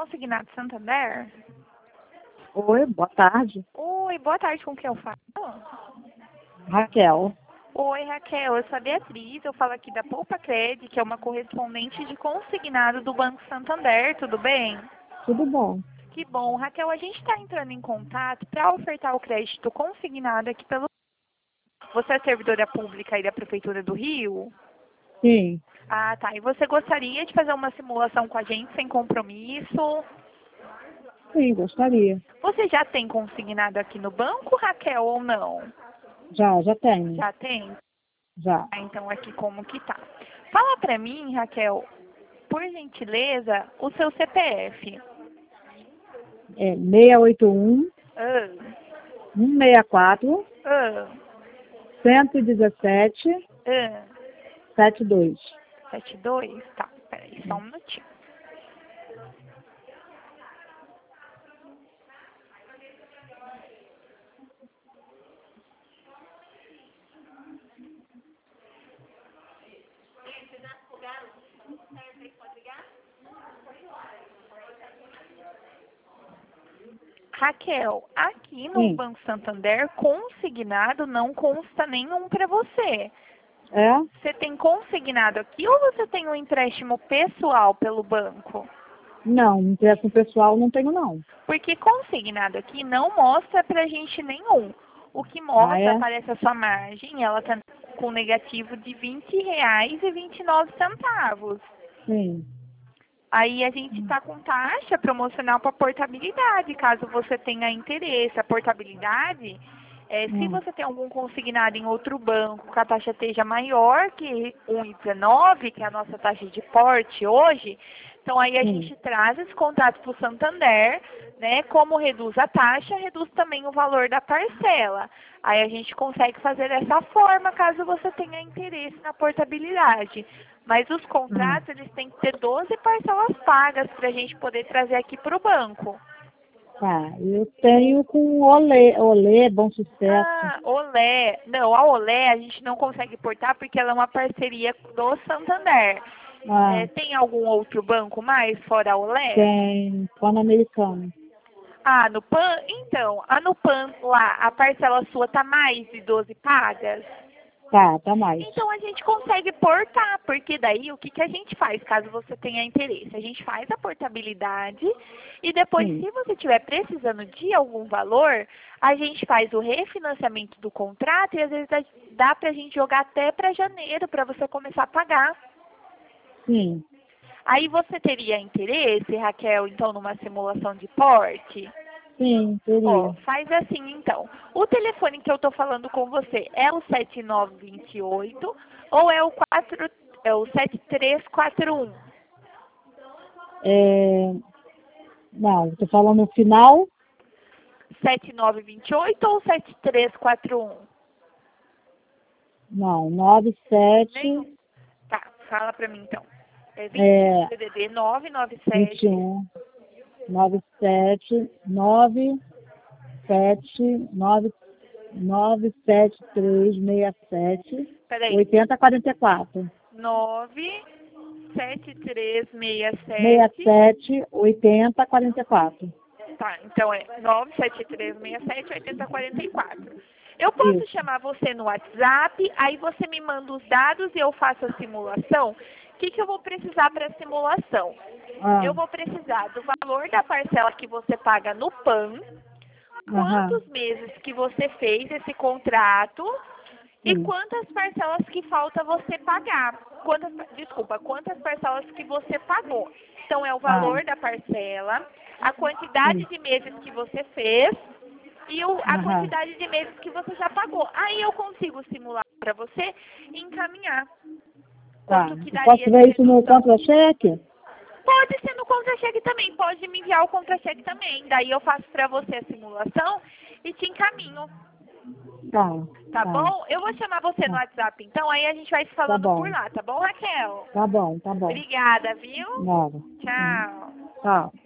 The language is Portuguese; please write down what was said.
Consignado Santander? Oi, boa tarde. Oi, boa tarde, com quem eu falo? Raquel. Oi, Raquel, eu sou a Beatriz, eu falo aqui da Poupa Cred, que é uma correspondente de consignado do Banco Santander, tudo bem? Tudo bom? Que bom. Raquel, a gente está entrando em contato para ofertar o crédito consignado aqui pelo... Você é servidora pública aí da Prefeitura do Rio? Sim, Ah, tá. E você gostaria de fazer uma simulação com a gente sem compromisso? sim, gostaria. Você já tem consignado aqui no banco, Raquel, ou não? Já tenho. Já tem? Já. Ah, então aqui como que tá. Fala pra mim, Raquel, por gentileza, o seu CPF. É 681 Ah, 164 ah, 117 ah. 72. 72? Tá, peraí, só um minutinho. Raquel, aqui no Sim. Banco Santander, consignado não consta nenhum para você. É? Você tem consignado aqui ou você tem um empréstimo pessoal pelo banco? Não, empréstimo pessoal não tenho não. Porque consignado aqui não mostra pra gente nenhum. O que Ah, mostra, é? aparece a sua margem, ela tá com negativo de R$ 20,29. Sim. Aí a gente está com taxa promocional para portabilidade, caso você tenha interesse. A portabilidade, se Hum, você tem algum consignado em outro banco, que a taxa esteja maior que 1,19, que é a nossa taxa de porte hoje, então aí a sim. gente traz esse contrato para o Santander, né? Como reduz a taxa, reduz também o valor da parcela. Aí a gente consegue fazer dessa forma, caso você tenha interesse na portabilidade. Mas os Hum. contratos, eles têm que ter 12 parcelas pagas para a gente poder trazer aqui para o banco. Tá, eu tenho com Olê, Bom Sucesso. Ah, Olé. Não, a Olé a gente não consegue portar porque ela é uma parceria do Santander. Ah, Tem algum outro banco mais fora a Olé? tem Pan-Americano. Ah, no PAN? Então, a no PAN lá, a parcela sua tá mais de 12 pagas? Tá mais. Então a gente consegue portar, porque daí o que, que a gente faz, caso você tenha interesse? A gente faz a portabilidade e depois, Sim. se você estiver precisando de algum valor, a gente faz o refinanciamento do contrato e às vezes dá pra gente jogar até para janeiro, para você começar a pagar. Sim. Aí você teria interesse, Raquel, então, numa simulação de porte? Sim, Ó, teria. faz assim então. O telefone que eu tô falando com você é o 7928 ou é o 7341? É, não, tô falando no final. 7928 ou 7341? Não, 97, Nenhum. Tá, fala pra mim então. É 20 é, DDD 997. 21, 97, 97, 97367, Peraí. 8044. 97367. 67, 8044. Tá, então é 97367-8044. Eu posso Isso. chamar você no WhatsApp, aí você me manda os dados e eu faço a simulação. O que, que eu vou precisar para a simulação? Ah, Eu vou precisar do valor da parcela que você paga no PAN, aham, quantos meses que você fez esse contrato e sim. quantas parcelas que falta você pagar. Quantas parcelas que você pagou. Então, é o Ah, valor da parcela, a quantidade sim. de meses que você fez e a Aham, quantidade de meses que você já pagou. Aí eu consigo simular para você e encaminhar tá. quanto que Eu posso daria de ver isso no redução. contra-cheque? Pode ser no contra-cheque também, pode me enviar o contra-cheque também. Daí eu faço para você a simulação e te encaminho. Tá, Tá tá, bom? Eu vou chamar você no tá. WhatsApp, então aí a gente vai se Tá falando por bom, lá, tá bom, Raquel? tá bom, tá bom. Obrigada, viu? Nada. Tchau. Tchau.